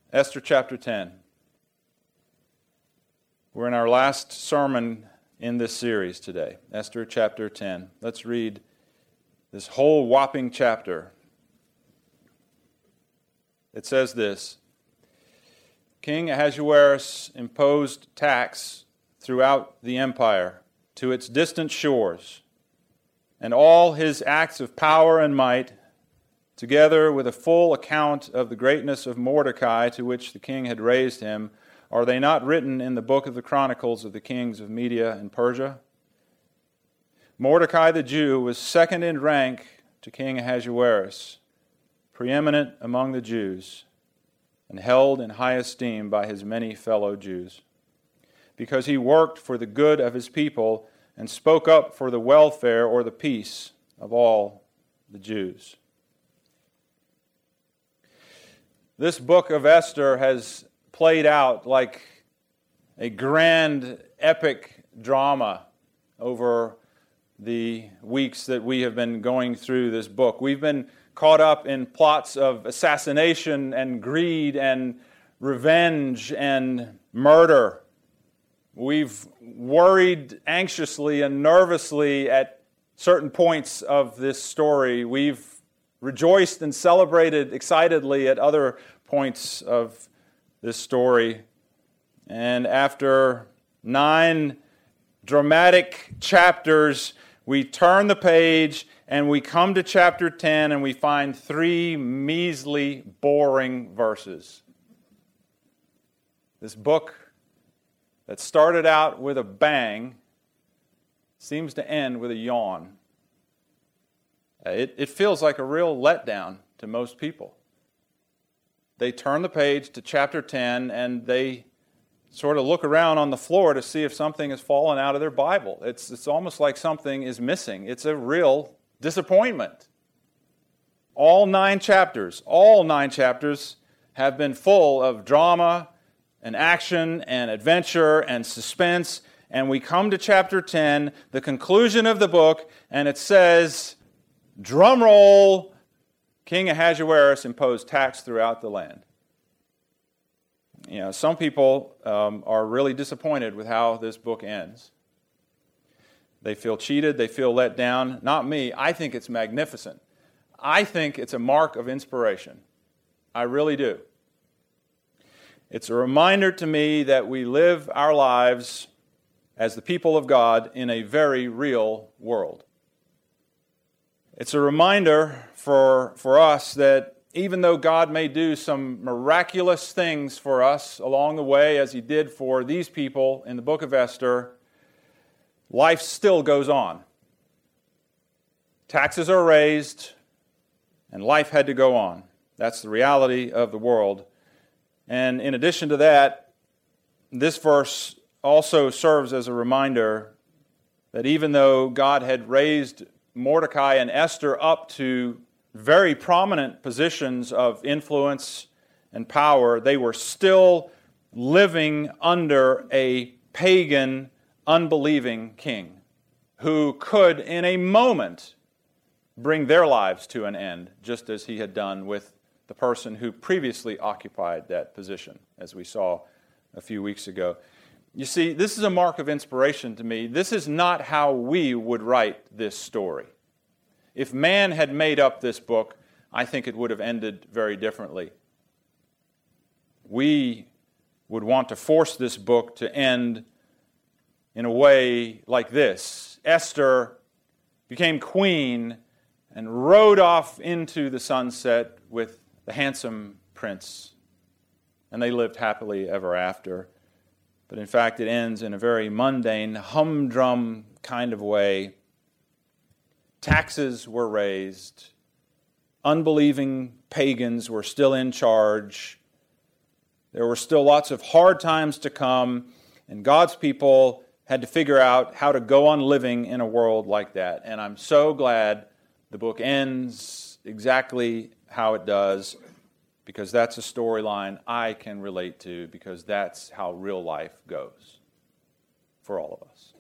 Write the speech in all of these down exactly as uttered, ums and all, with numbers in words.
Esther chapter ten. We're in our last sermon in this series today, Esther chapter ten. Let's read this whole whopping chapter. It says this: King Ahasuerus imposed tax throughout the empire to its distant shores, and all his acts of power and might, together with a full account of the greatness of Mordecai to which the king had raised him, are they not written in the book of the Chronicles of the kings of Media and Persia? Mordecai the Jew was second in rank to King Ahasuerus, preeminent among the Jews, and held in high esteem by his many fellow Jews, because he worked for the good of his people and spoke up for the welfare or the peace of all the Jews. This book of Esther has played out like a grand epic drama over the weeks that we have been going through this book. We've been caught up in plots of assassination and greed and revenge and murder. We've worried anxiously and nervously at certain points of this story. We've rejoiced and celebrated excitedly at other points of this story. And after nine dramatic chapters, we turn the page and we come to chapter ten and we find three measly, boring verses. This book that started out with a bang seems to end with a yawn. It, it feels like a real letdown to most people. They turn the page to chapter ten and they sort of look around on the floor to see if something has fallen out of their Bible. It's, it's almost like something is missing. It's a real disappointment. All nine chapters, all nine chapters have been full of drama and action and adventure and suspense. And we come to chapter ten, the conclusion of the book, and it says, drum roll, King Ahasuerus imposed tax throughout the land. You know, some people um, are really disappointed with how this book ends. They feel cheated, they feel let down. Not me. I think it's magnificent. I think it's a mark of inspiration. I really do. It's a reminder to me that we live our lives as the people of God in a very real world. It's a reminder for, for us that even though God may do some miraculous things for us along the way, as He did for these people in the book of Esther, life still goes on. Taxes are raised, and life had to go on. That's the reality of the world. And in addition to that, this verse also serves as a reminder that even though God had raised Mordecai and Esther up to very prominent positions of influence and power, they were still living under a pagan, unbelieving king who could, in a moment, bring their lives to an end, just as he had done with the person who previously occupied that position, as we saw a few weeks ago. You see, this is a mark of inspiration to me. This is not how we would write this story. If man had made up this book, I think it would have ended very differently. We would want to force this book to end in a way like this. Esther became queen and rode off into the sunset with the handsome prince, and they lived happily ever after. But in fact, it ends in a very mundane, humdrum kind of way. Taxes were raised. Unbelieving pagans were still in charge. There were still lots of hard times to come, and God's people had to figure out how to go on living in a world like that. And I'm so glad the book ends exactly how it does, because that's a storyline I can relate to, because that's how real life goes for all of us.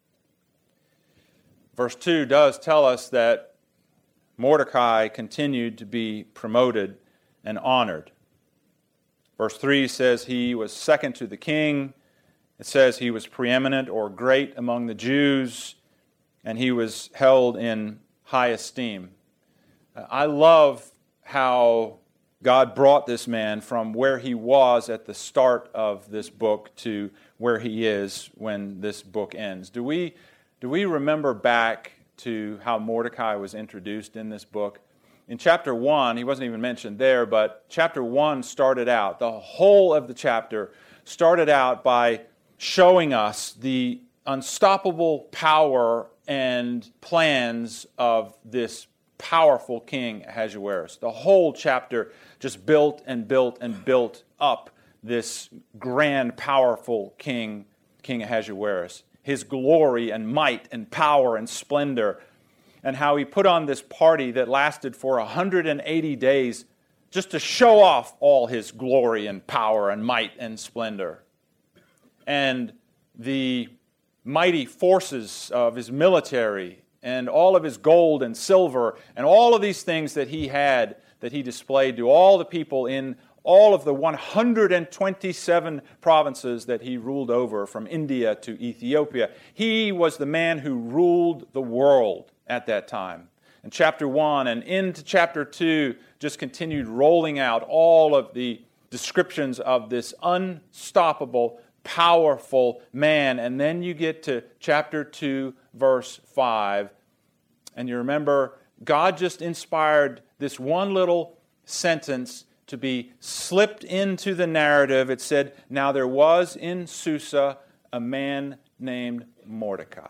Verse two does tell us that Mordecai continued to be promoted and honored. Verse three says he was second to the king. It says he was preeminent or great among the Jews, and he was held in high esteem. I love how God brought this man from where he was at the start of this book to where he is when this book ends. Do we, do we remember back to how Mordecai was introduced in this book? In chapter one, he wasn't even mentioned there, but chapter one started out, the whole of the chapter started out by showing us the unstoppable power and plans of this powerful king Ahasuerus. The whole chapter just built and built and built up this grand, powerful king, King Ahasuerus. His glory and might and power and splendor, and how he put on this party that lasted for one hundred eighty days just to show off all his glory and power and might and splendor. And the mighty forces of his military and all of his gold and silver and all of these things that he had, that he displayed to all the people in all of the one hundred twenty-seven provinces that he ruled over, from India to Ethiopia. He was the man who ruled the world at that time. And chapter one and into chapter two just continued rolling out all of the descriptions of this unstoppable, powerful man. And then you get to chapter two, verse five, and you remember God just inspired this one little sentence to be slipped into the narrative. It said, "Now there was in Susa a man named Mordecai."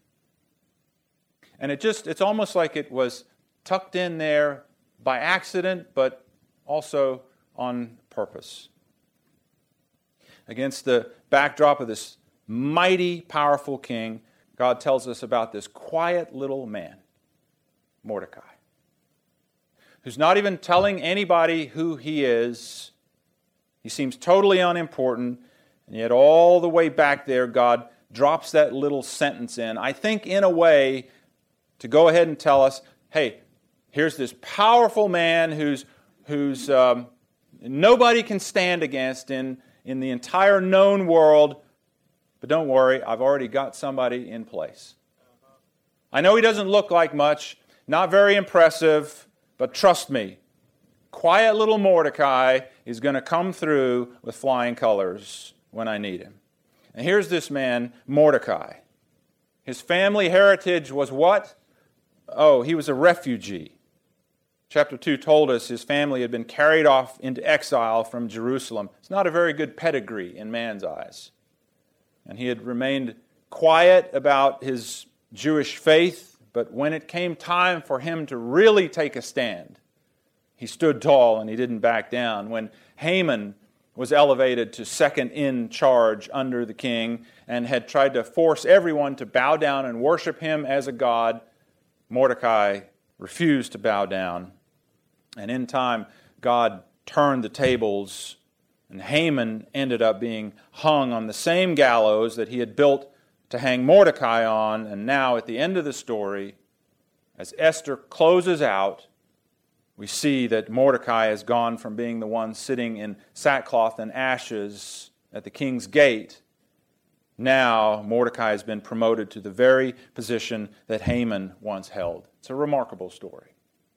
And it just, it's almost like it was tucked in there by accident, but also on purpose. Against the backdrop of this mighty, powerful king, God tells us about this quiet little man, Mordecai, who's not even telling anybody who he is. He seems totally unimportant, and yet all the way back there, God drops that little sentence in, I think in a way to go ahead and tell us, hey, here's this powerful man who's, who's um, nobody can stand against in, in the entire known world, but don't worry, I've already got somebody in place. I know he doesn't look like much, not very impressive, but trust me, quiet little Mordecai is going to come through with flying colors when I need him. And here's this man, Mordecai. His family heritage was what? Oh, he was a refugee. Chapter two told us his family had been carried off into exile from Jerusalem. It's not a very good pedigree in man's eyes. And he had remained quiet about his Jewish faith, but when it came time for him to really take a stand, he stood tall and he didn't back down. When Haman was elevated to second in charge under the king and had tried to force everyone to bow down and worship him as a god, Mordecai refused to bow down. And in time, God turned the tables, and Haman ended up being hung on the same gallows that he had built to hang Mordecai on. And now, at the end of the story, as Esther closes out, we see that Mordecai has gone from being the one sitting in sackcloth and ashes at the king's gate. Now, Mordecai has been promoted to the very position that Haman once held. It's a remarkable story.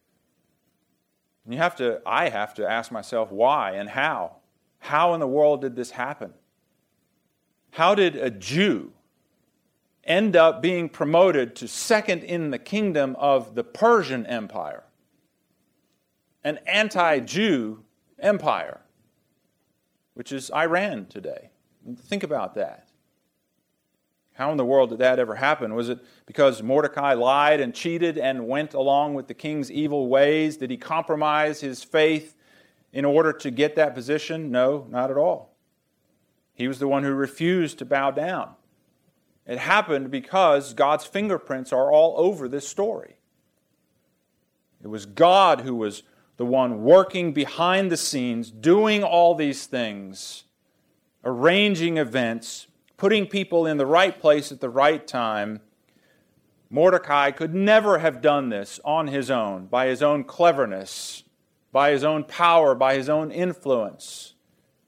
And you have to, I have to ask myself why and how. How in the world did this happen? How did a Jew end up being promoted to second in the kingdom of the Persian Empire? An anti-Jew empire, which is Iran today. Think about that. How in the world did that ever happen? Was it because Mordecai lied and cheated and went along with the king's evil ways? Did he compromise his faith in order to get that position? No, not at all. He was the one who refused to bow down. It happened because God's fingerprints are all over this story. It was God who was the one working behind the scenes, doing all these things, arranging events, putting people in the right place at the right time. Mordecai could never have done this on his own, by his own cleverness, by his own power, by his own influence.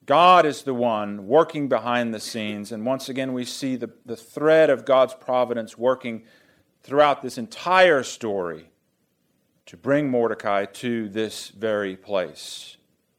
God is the one working behind the scenes. And once again, we see the, the thread of God's providence working throughout this entire story to bring Mordecai to this very place.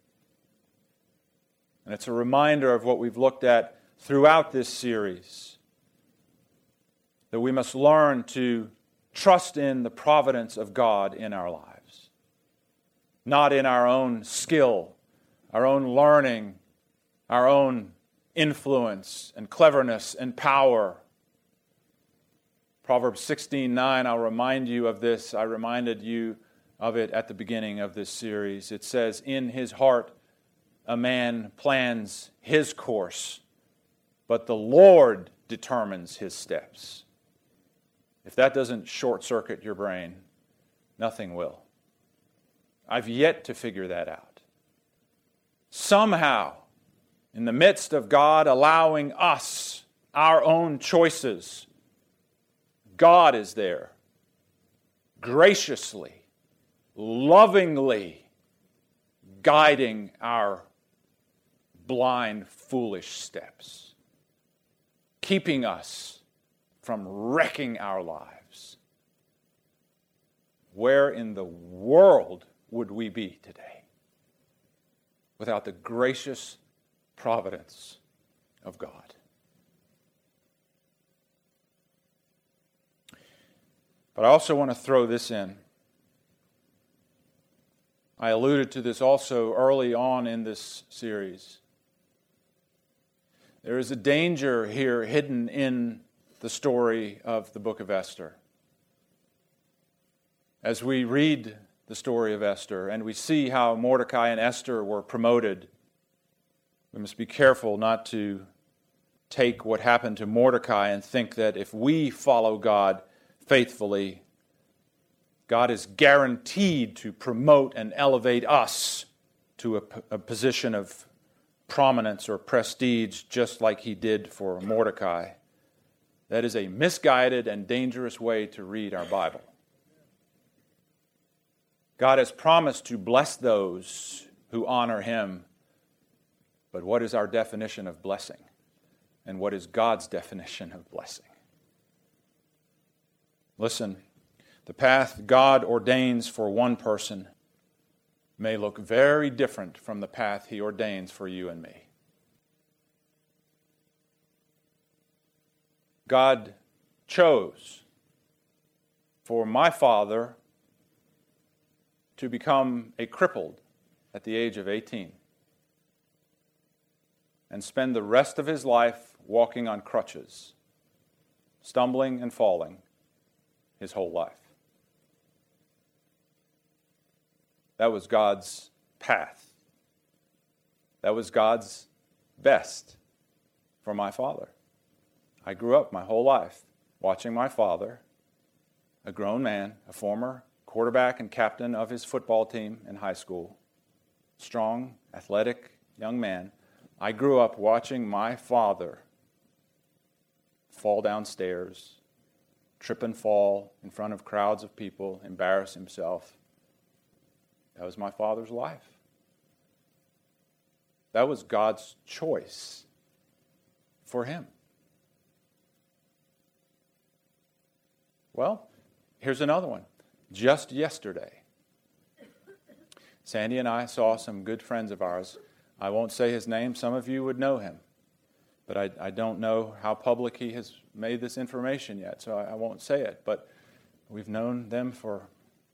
And it's a reminder of what we've looked at throughout this series, that we must learn to trust in the providence of God in our lives, not in our own skill, our own learning, our own influence and cleverness and power. Proverbs sixteen nine, I'll remind you of this. I reminded you of it at the beginning of this series. It says, in his heart a man plans his course, but the Lord determines his steps. If that doesn't short-circuit your brain, nothing will. I've yet to figure that out. Somehow, in the midst of God allowing us our own choices, God is there, graciously, lovingly guiding our blind, foolish steps, keeping us from wrecking our lives. Where in the world would we be today without the gracious providence of God? But I also want to throw this in. I alluded to this also early on in this series. There is a danger here hidden in the story of the book of Esther. As we read the story of Esther and we see how Mordecai and Esther were promoted, we must be careful not to take what happened to Mordecai and think that if we follow God faithfully, God is guaranteed to promote and elevate us to a, a position of prominence or prestige, just like he did for Mordecai. That is a misguided and dangerous way to read our Bible. God has promised to bless those who honor him, but what is our definition of blessing? And what is God's definition of blessing? Listen, the path God ordains for one person may look very different from the path he ordains for you and me. God chose for my father to become a crippled at the age of eighteen and spend the rest of his life walking on crutches, stumbling and falling his whole life. That was God's path. That was God's best for my father. I grew up my whole life watching my father, a grown man, a former quarterback and captain of his football team in high school, strong, athletic young man. I grew up watching my father fall downstairs, trip and fall in front of crowds of people, embarrass himself. That was my father's life. That was God's choice for him. Well, here's another one. Just yesterday, Sandy and I saw some good friends of ours. I won't say his name. Some of you would know him. But I, I don't know how public he has made this information yet, so I, I won't say it. But we've known them for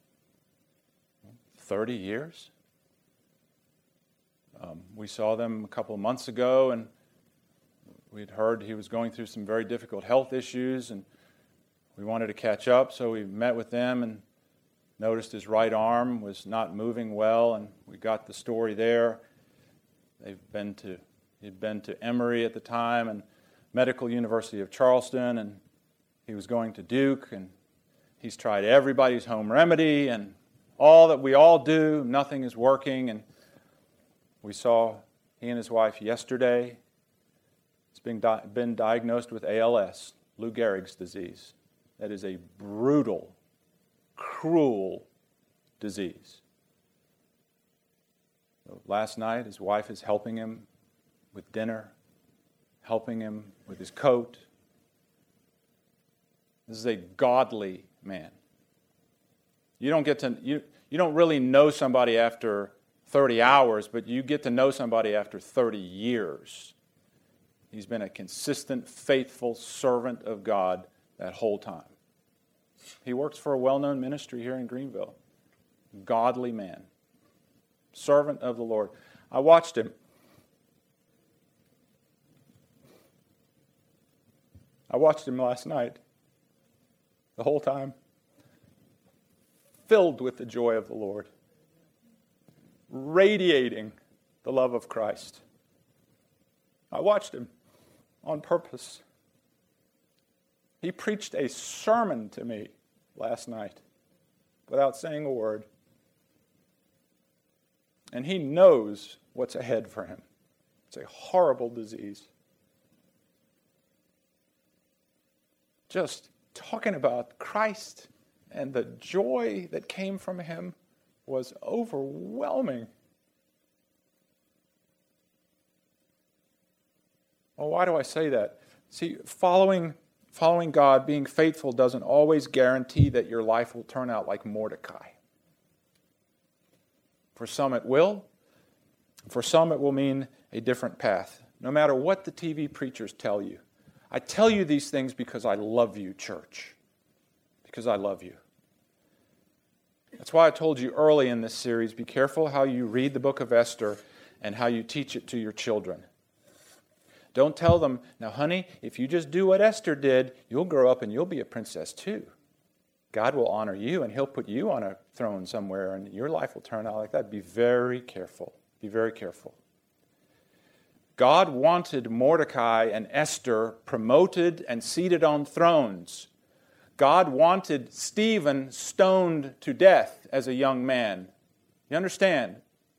thirty years. Um, we saw them a couple of months ago, and we'd heard he was going through some very difficult health issues, and we wanted to catch up, so we met with them and noticed his right arm was not moving well, and we got the story there. They've been to, he'd been to Emory at the time, and Medical University of Charleston, and he was going to Duke, and he's tried everybody's home remedy, and all that we all do, nothing is working, and we saw he and his wife yesterday. He's been, di- been diagnosed with A L S, Lou Gehrig's disease. That is a brutal, cruel disease. So last night, his wife is helping him with dinner, helping him with his coat. This is a godly man. You don't get to you, you don't really know somebody after thirty hours, but you get to know somebody after thirty years. He's been a consistent, faithful servant of God that whole time. He works for a well-known ministry here in Greenville. Godly man. Servant of the Lord. I watched him. I watched him last night. The whole time. Filled with the joy of the Lord. Radiating the love of Christ. I watched him on purpose. He preached a sermon to me last night without saying a word. And he knows what's ahead for him. It's a horrible disease. Just talking about Christ and the joy that came from him was overwhelming. Well, why do I say that? See, following, following God, being faithful, doesn't always guarantee that your life will turn out like Mordecai. For some it will. For some it will mean a different path. No matter what the T V preachers tell you. I tell you these things because I love you, church. Because I love you. That's why I told you early in this series, be careful how you read the book of Esther and how you teach it to your children. Don't tell them, now honey, if you just do what Esther did, you'll grow up and you'll be a princess too. God will honor you and he'll put you on a throne somewhere and your life will turn out like that. Be very careful. Be very careful. God wanted Mordecai and Esther promoted and seated on thrones. God wanted Stephen stoned to death as a young man. You understand?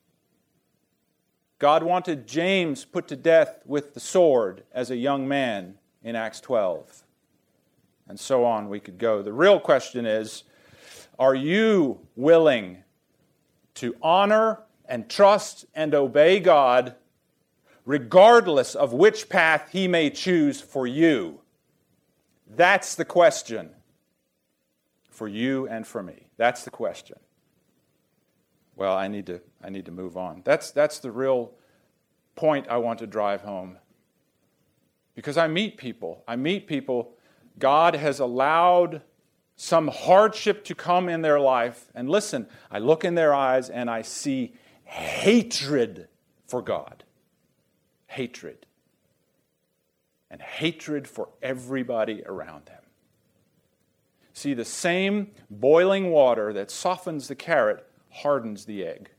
God wanted James put to death with the sword as a young man in Acts twelve. And so on we could go. The real question is, are you willing to honor and trust and obey God regardless of which path He may choose for you? That's the question. For you and for me. That's the question. Well, I need to I need to move on. That's that's the real point I want to drive home. Because I meet people. I meet people. God has allowed some hardship to come in their life. And listen, I look in their eyes and I see hatred for God. Hatred. And hatred for everybody around them. See, the same boiling water that softens the carrot hardens the egg.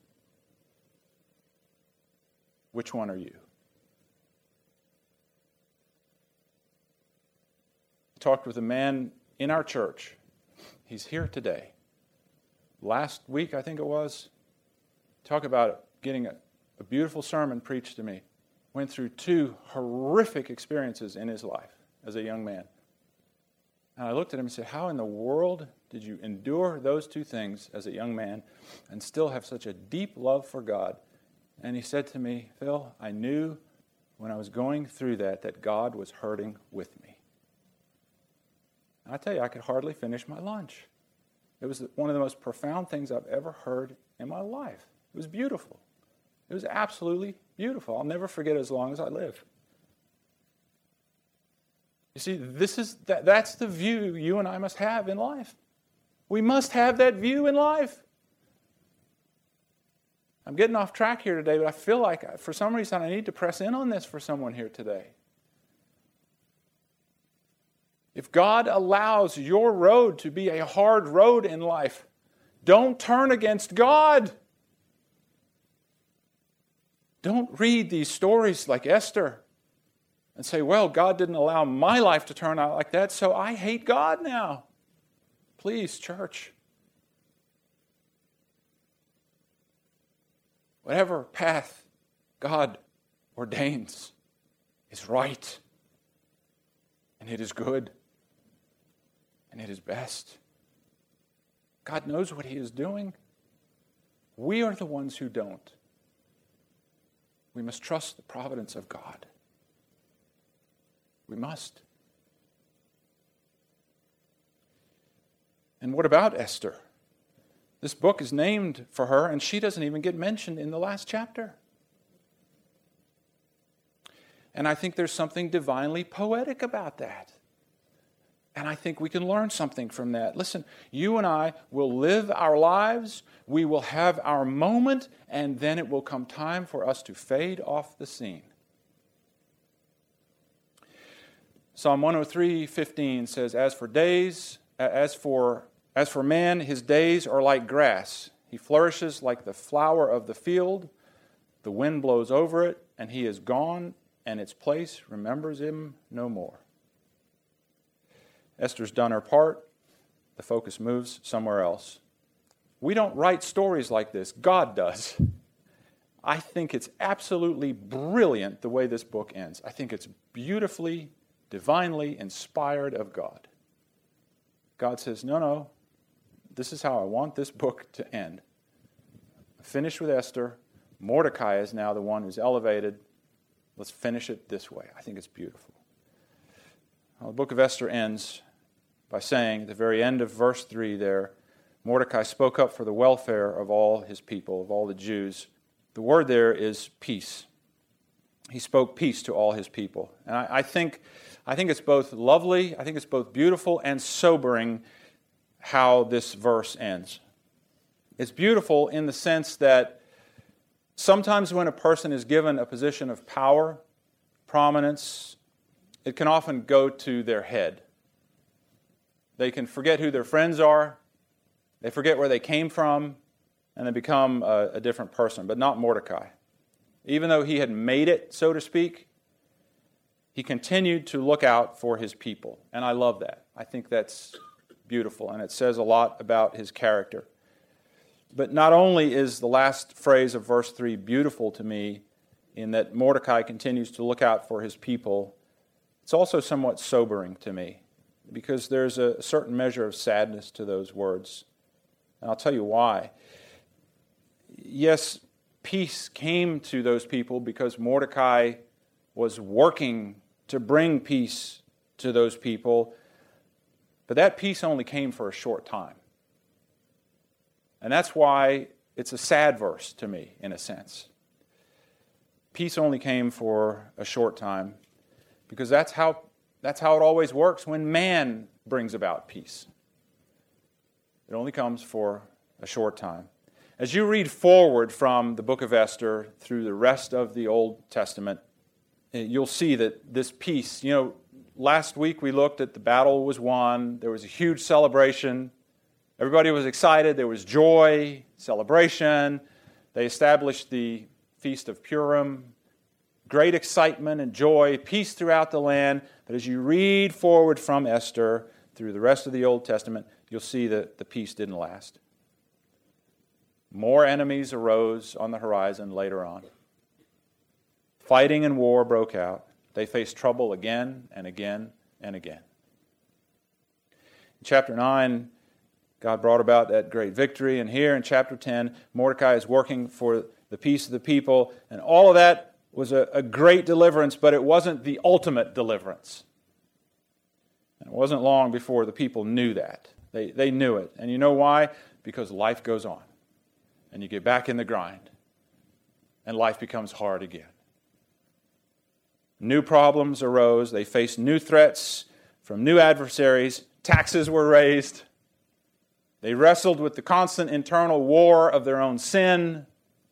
Which one are you? I talked with a man in our church. He's here today. Last week, I think it was. Talk about getting a, a beautiful sermon preached to me. Went through two horrific experiences in his life as a young man. And I looked at him and said, how in the world did you endure those two things as a young man and still have such a deep love for God? And he said to me, Phil, I knew when I was going through that that God was hurting with me. And I tell you, I could hardly finish my lunch. It was one of the most profound things I've ever heard in my life. It was beautiful. It was absolutely beautiful. I'll never forget it as long as I live. You see, this is that, that's the view you and I must have in life. We must have that view in life. I'm getting off track here today, but I feel like for some reason I need to press in on this for someone here today. If God allows your road to be a hard road in life, don't turn against God. Don't read these stories like Esther and say, well, God didn't allow my life to turn out like that, so I hate God now. Please, church. Whatever path God ordains is right, and it is good, and it is best. God knows what He is doing. We are the ones who don't. We must trust the providence of God. We must. And what about Esther? This book is named for her, and she doesn't even get mentioned in the last chapter. And I think there's something divinely poetic about that. And I think we can learn something from that. Listen, you and I will live our lives, we will have our moment, and then it will come time for us to fade off the scene. Psalm one oh three fifteen says, As for days, as for as for man, his days are like grass. He flourishes like the flower of the field. The wind blows over it, and he is gone, and its place remembers him no more. Esther's done her part. The focus moves somewhere else. We don't write stories like this. God does. I think it's absolutely brilliant the way this book ends. I think it's beautifully, divinely inspired of God. God says, no, no, this is how I want this book to end. Finish with Esther. Mordecai is now the one who's elevated. Let's finish it this way. I think it's beautiful. Well, the book of Esther ends by saying, at the very end of verse three there, Mordecai spoke up for the welfare of all his people, of all the Jews. The word there is peace. He spoke peace to all his people. And I, I think I think it's both lovely, I think it's both beautiful and sobering how this verse ends. It's beautiful in the sense that sometimes when a person is given a position of power, prominence, it can often go to their head. They can forget who their friends are, they forget where they came from, and they become a, a different person, but not Mordecai. Even though he had made it, so to speak, he continued to look out for his people. And I love that. I think that's beautiful, and it says a lot about his character. But not only is the last phrase of verse three beautiful to me in that Mordecai continues to look out for his people, it's also somewhat sobering to me because there's a certain measure of sadness to those words. And I'll tell you why. Yes, peace came to those people because Mordecai was working to bring peace to those people, but that peace only came for a short time. And that's why it's a sad verse to me, in a sense. Peace only came for a short time, because that's how, that's how it always works when man brings about peace. It only comes for a short time. As you read forward from the book of Esther through the rest of the Old Testament, you'll see that this peace, you know, last week we looked at the battle was won, there was a huge celebration, everybody was excited, there was joy, celebration, they established the Feast of Purim, great excitement and joy, peace throughout the land. But as you read forward from Esther through the rest of the Old Testament, you'll see that the peace didn't last. More enemies arose on the horizon later on. Fighting and war broke out. They faced trouble again and again and again. In chapter nine, God brought about that great victory. And here in chapter ten, Mordecai is working for the peace of the people. And all of that was a, a great deliverance, but it wasn't the ultimate deliverance. And it wasn't long before the people knew that. They, they knew it. And you know why? Because life goes on. And you get back in the grind. And life becomes hard again. New problems arose. They faced new threats from new adversaries. Taxes were raised. They wrestled with the constant internal war of their own sin.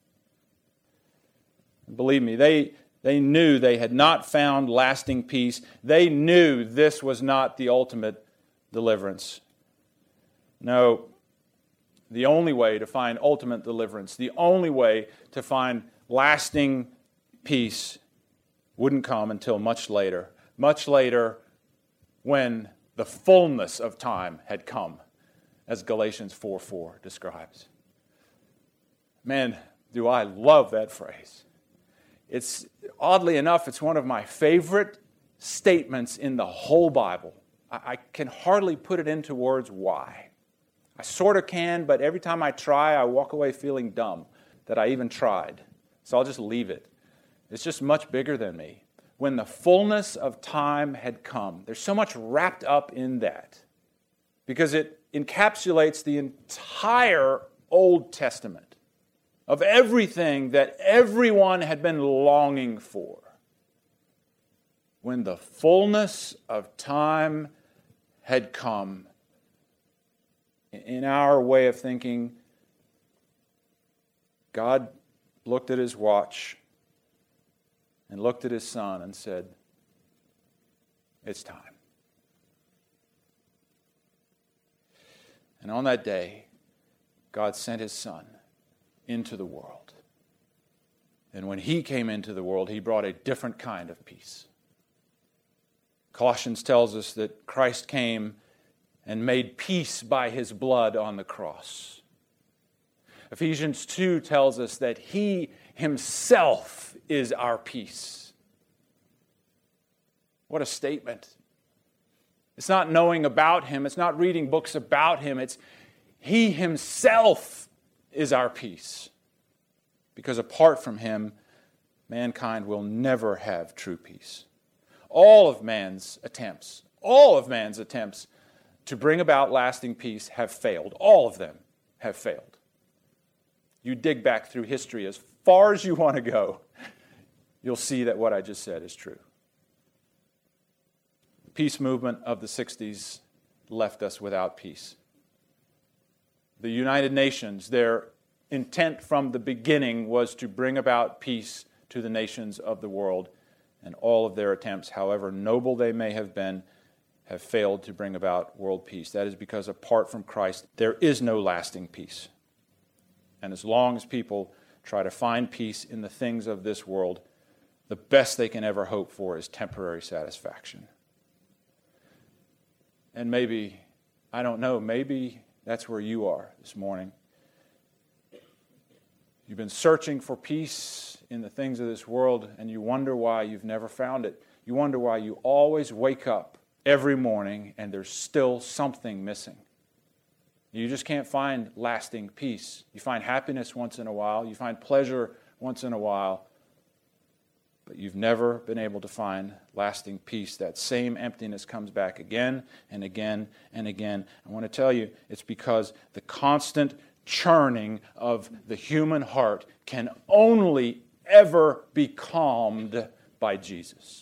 Believe me, they, they knew they had not found lasting peace. They knew this was not the ultimate deliverance. No, the only way to find ultimate deliverance, the only way to find lasting peace wouldn't come until much later. Much later when the fullness of time had come, as Galatians four four describes. Man, do I love that phrase. It's, oddly enough, it's one of my favorite statements in the whole Bible. I, I can hardly put it into words why. I sort of can, but every time I try, I walk away feeling dumb that I even tried. So I'll just leave it. It's just much bigger than me. When the fullness of time had come. There's so much wrapped up in that because it encapsulates the entire Old Testament of everything that everyone had been longing for. When the fullness of time had come, in our way of thinking, God looked at his watch and looked at his son and said, it's time. And on that day, God sent his son into the world. And when he came into the world, he brought a different kind of peace. Colossians tells us that Christ came and made peace by his blood on the cross. Ephesians two tells us that he himself is our peace. What a statement. It's not knowing about him. It's not reading books about him. It's he himself is our peace. Because apart from him, mankind will never have true peace. All of man's attempts, all of man's attempts to bring about lasting peace have failed. All of them have failed. You dig back through history as far as you want to go, you'll see that what I just said is true. The peace movement of the sixties left us without peace. The United Nations, their intent from the beginning was to bring about peace to the nations of the world, and all of their attempts, however noble they may have been, have failed to bring about world peace. That is because apart from Christ, there is no lasting peace. And as long as people try to find peace in the things of this world, the best they can ever hope for is temporary satisfaction. And maybe, I don't know, maybe that's where you are this morning. You've been searching for peace in the things of this world, and you wonder why you've never found it. You wonder why you always wake up every morning and there's still something missing. You just can't find lasting peace. You find happiness once in a while. You find pleasure once in a while. But you've never been able to find lasting peace. That same emptiness comes back again and again and again. I want to tell you, it's because the constant churning of the human heart can only ever be calmed by Jesus.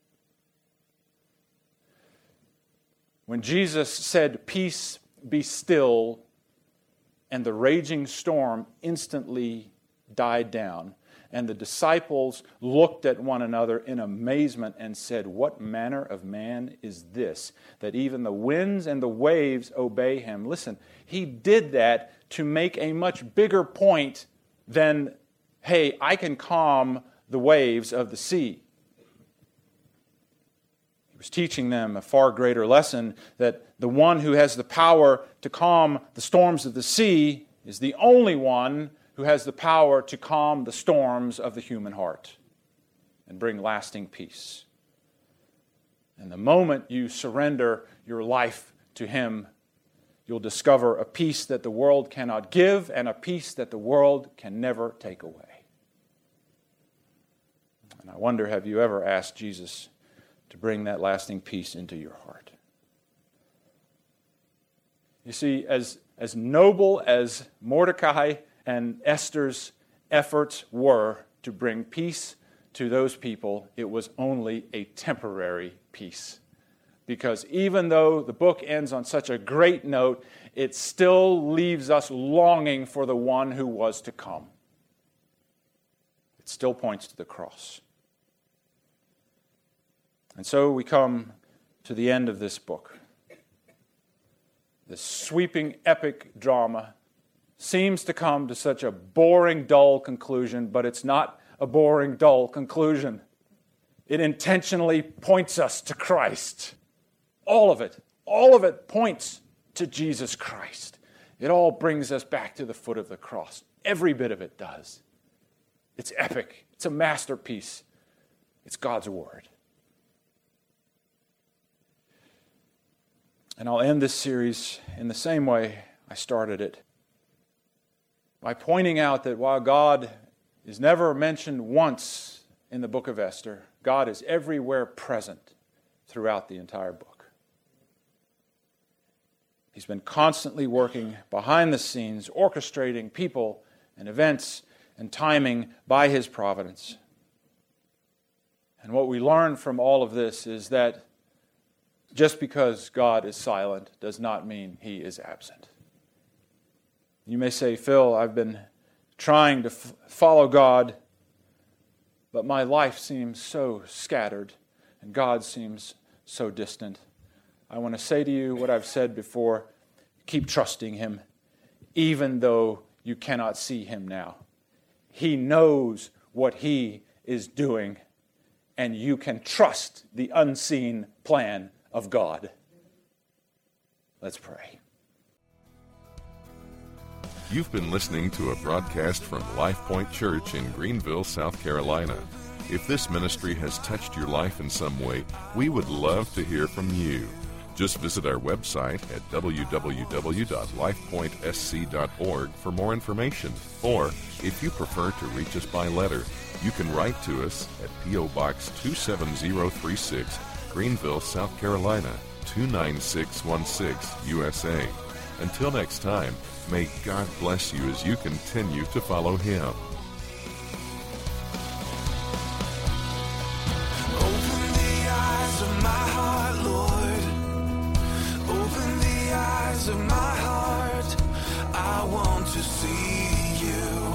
When Jesus said, "Peace, be still," and the raging storm instantly died down, and the disciples looked at one another in amazement and said, "What manner of man is this, that even the winds and the waves obey him?" Listen, he did that to make a much bigger point than, hey, I can calm the waves of the sea. He was teaching them a far greater lesson, that the one who has the power to calm the storms of the sea is the only one who has the power to calm the storms of the human heart and bring lasting peace. And the moment you surrender your life to him, you'll discover a peace that the world cannot give and a peace that the world can never take away. And I wonder, have you ever asked Jesus to bring that lasting peace into your heart? You see, as, as noble as Mordecai and Esther's efforts were to bring peace to those people, it was only a temporary peace. Because even though the book ends on such a great note, it still leaves us longing for the one who was to come. It still points to the cross. And so we come to the end of this book. This sweeping epic drama seems to come to such a boring, dull conclusion, but it's not a boring, dull conclusion. It intentionally points us to Christ. All of it, all of it points to Jesus Christ. It all brings us back to the foot of the cross. Every bit of it does. It's epic. It's a masterpiece. It's God's Word. And I'll end this series in the same way I started it, by pointing out that while God is never mentioned once in the book of Esther, God is everywhere present throughout the entire book. He's been constantly working behind the scenes, orchestrating people and events and timing by his providence. And what we learn from all of this is that just because God is silent does not mean he is absent. You may say, Phil, I've been trying to f- follow God, but my life seems so scattered and God seems so distant. I want to say to you what I've said before: keep trusting him, even though you cannot see him now. He knows what he is doing, and you can trust the unseen plan of God. Let's pray. You've been listening to a broadcast from Life Point Church in Greenville, South Carolina. If this ministry has touched your life in some way, we would love to hear from you. Just visit our website at w w w dot life point s c dot org for more information. Or, if you prefer to reach us by letter, you can write to us at P O Box two seven zero three six, Greenville, South Carolina, two nine six one six, U S A. Until next time, may God bless you as you continue to follow him. Open the eyes of my heart, Lord. Open the eyes of my heart. I want to see you.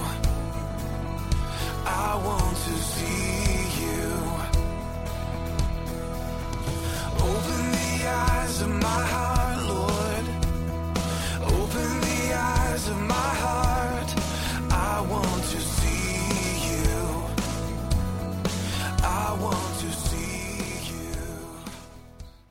I want to see you. Open the eyes of my heart, Lord. Open the eyes of my heart. I want to see you. I want to see